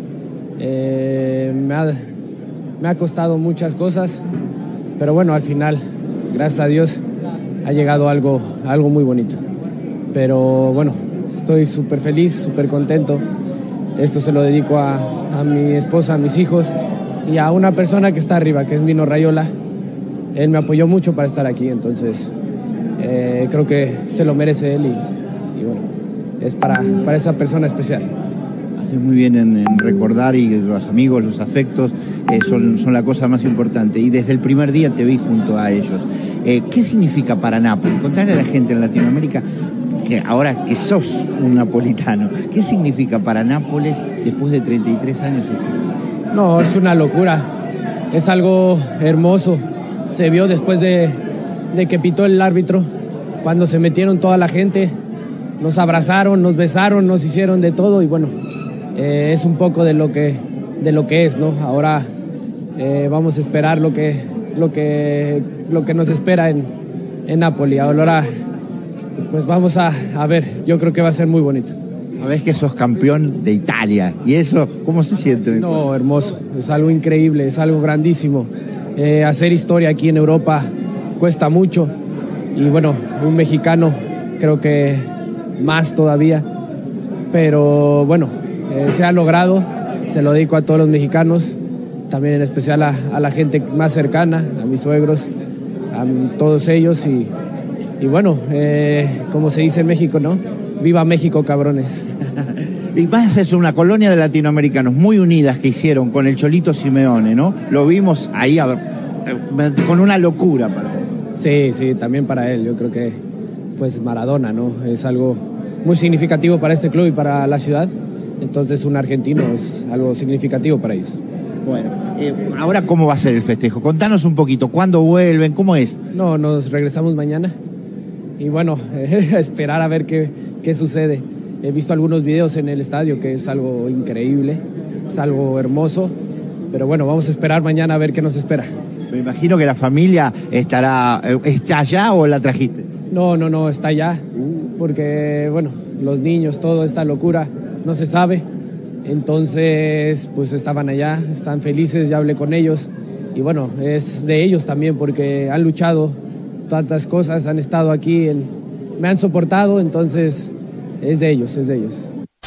Speaker 19: Eh, me, ha, me ha costado muchas cosas, pero bueno, al final, gracias a Dios, ha llegado algo, algo muy bonito. Pero bueno, estoy súper feliz, súper contento. Esto se lo dedico a, a mi esposa, a mis hijos y a una persona que está arriba, que es Mino Raiola. Él me apoyó mucho para estar aquí, entonces eh, creo que se lo merece él y, y bueno, es para, para esa persona especial.
Speaker 22: Haces muy bien en, en recordar, y los amigos, los afectos eh, son, son la cosa más importante, y desde el primer día te vi junto a ellos. Eh, ¿Qué significa para Nápoles? Contarle a la gente en Latinoamérica, que ahora que sos un napolitano, ¿qué significa para Nápoles después de treinta y tres años?
Speaker 19: No, es una locura, es algo hermoso. Se vio después de, de que pitó el árbitro, cuando se metieron toda la gente, nos abrazaron, nos besaron, nos hicieron de todo, y bueno, eh, es un poco de lo que, de lo que es, ¿no? Ahora eh, vamos a esperar lo que, lo que, lo que nos espera en, en Napoli. Ahora pues vamos a, a ver, yo creo que va a ser muy bonito.
Speaker 22: Sabés que sos campeón de Italia, y eso, ¿cómo se siente?
Speaker 19: No, hermoso, es algo increíble, es algo grandísimo. Eh, hacer historia aquí en Europa cuesta mucho, y bueno, un mexicano creo que más todavía, pero bueno, eh, se ha logrado, se lo dedico a todos los mexicanos, también en especial a, a la gente más cercana, a mis suegros, a todos ellos y, y bueno, eh, como se dice en México, ¿no? ¡Viva México, cabrones!
Speaker 22: Y más es una colonia de latinoamericanos muy unidas que hicieron con el Cholito Simeone, ¿no? Lo vimos ahí a, con una locura para él.
Speaker 19: Sí, sí, también para él. Yo creo que, pues, Maradona, ¿no? Es algo muy significativo para este club y para la ciudad. Entonces, un argentino es algo significativo para ellos.
Speaker 22: Bueno, eh, ahora, ¿cómo va a ser el festejo? Contanos un poquito, ¿cuándo vuelven? ¿Cómo es?
Speaker 19: No, nos regresamos mañana. Y bueno, eh, esperar a ver qué, qué sucede. He visto algunos videos en el estadio, que es algo increíble, es algo hermoso. Pero bueno, vamos a esperar mañana a ver qué nos espera.
Speaker 22: Me imagino que la familia estará, ¿está allá o la trajiste?
Speaker 19: No, no, no, está allá. Porque, bueno, los niños, toda esta locura, no se sabe. Entonces, pues estaban allá, están felices, ya hablé con ellos. Y bueno, es de ellos también, porque han luchado tantas cosas, han estado aquí, en, me han soportado, entonces es de ellos, es de ellos.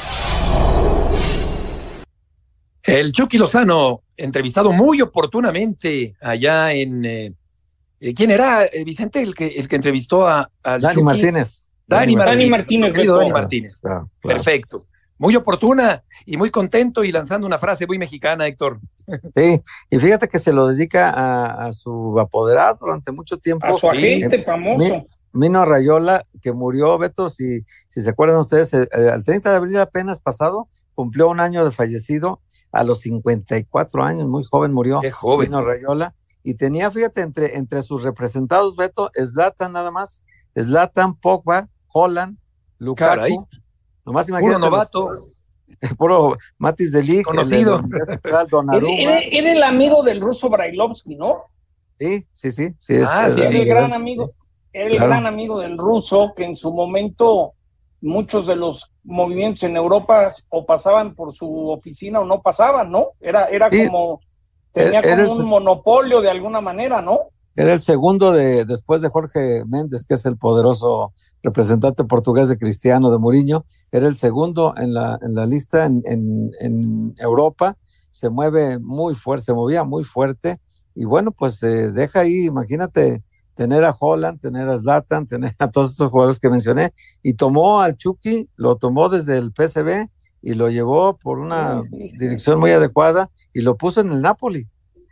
Speaker 6: El Chucky Lozano, entrevistado muy oportunamente allá en... Eh, ¿Quién era, eh, Vicente, el que, el que entrevistó a, a
Speaker 7: Dani
Speaker 6: Chucky?
Speaker 7: Martínez.
Speaker 6: Dani,
Speaker 8: Dani Martínez.
Speaker 6: Querido Dani
Speaker 8: Beto.
Speaker 6: Martínez.
Speaker 7: Claro, claro.
Speaker 6: Perfecto. Muy oportuna y muy contento y lanzando una frase muy mexicana, Héctor.
Speaker 7: Sí, y fíjate que se lo dedica a, a su apoderado durante mucho tiempo.
Speaker 8: A su agente
Speaker 7: Eh,
Speaker 8: famoso.
Speaker 7: Mi- Mino Rayola, que murió, Beto, si, si se acuerdan ustedes, el, el treinta de abril apenas pasado, cumplió un año de fallecido a los cincuenta y cuatro años, muy joven murió.
Speaker 6: Qué joven.
Speaker 7: Mino Rayola, y tenía, fíjate, entre, entre sus representados, Beto, Zlatan nada más, Zlatan, Pogba, Holland, Lukaku,
Speaker 6: Caray.
Speaker 7: nomás
Speaker 6: Puro
Speaker 7: imagínate.
Speaker 6: novato.
Speaker 7: los- Puro Matis de Ligt,
Speaker 6: Conocido.
Speaker 8: Era, era- era el amigo del ruso Brailovsky, ¿no?
Speaker 7: Sí, sí, sí, sí. Es,
Speaker 6: Ah,
Speaker 7: es
Speaker 6: sí,
Speaker 8: Era
Speaker 7: amigo
Speaker 8: el
Speaker 7: de
Speaker 8: gran
Speaker 7: él,
Speaker 8: amigo,
Speaker 7: sí.
Speaker 8: era el
Speaker 7: Claro.
Speaker 8: gran amigo del ruso, que en su momento muchos de los movimientos en Europa o pasaban por su oficina o no pasaban, ¿no? Era, era
Speaker 7: Sí.
Speaker 8: como, tenía
Speaker 7: Era
Speaker 8: como
Speaker 7: el-
Speaker 8: un monopolio de alguna manera, ¿no?
Speaker 7: Era el segundo de, después de Jorge Méndez, que es el poderoso representante portugués de Cristiano de Mourinho, era el segundo en la, en la lista en, en, en Europa, se mueve muy fuerte, se movía muy fuerte, y bueno, pues eh, deja ahí, imagínate, tener a Holland, tener a Zlatan, tener a todos estos jugadores que mencioné, y tomó al Chucky, lo tomó desde el P S V, y lo llevó por una
Speaker 8: Sí, sí, sí.
Speaker 7: dirección muy adecuada, y lo puso en el Napoli.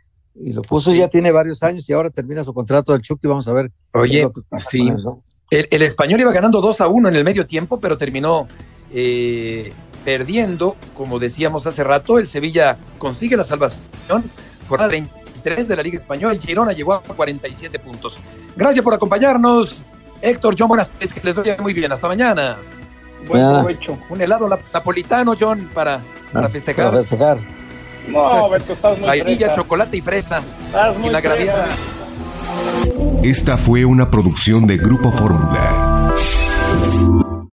Speaker 7: Y lo puso, ya tiene varios años y ahora termina su contrato del Chucky. Vamos a ver. qué
Speaker 6: Oye,
Speaker 7: es lo que pasa
Speaker 6: sí.
Speaker 7: con él, ¿no?
Speaker 6: El, el español iba ganando dos a uno en el medio tiempo, pero terminó eh, perdiendo, como decíamos hace rato. El Sevilla consigue la salvación con treinta y tres de la Liga Española. El Girona llegó a cuarenta y siete puntos. Gracias por acompañarnos. Héctor, John, buenas tardes, que les vaya muy bien. Hasta mañana.
Speaker 8: Buen
Speaker 7: Ya.
Speaker 8: provecho.
Speaker 6: Un helado la- napolitano, John, para, para festejar.
Speaker 7: Para festejar.
Speaker 8: No, Beto, estás muy
Speaker 6: Vainilla,
Speaker 8: fresa.
Speaker 6: chocolate y fresa.
Speaker 8: Estás muy
Speaker 6: Sin agraviada.
Speaker 8: fresa.
Speaker 2: Esta fue una producción de Grupo Fórmula.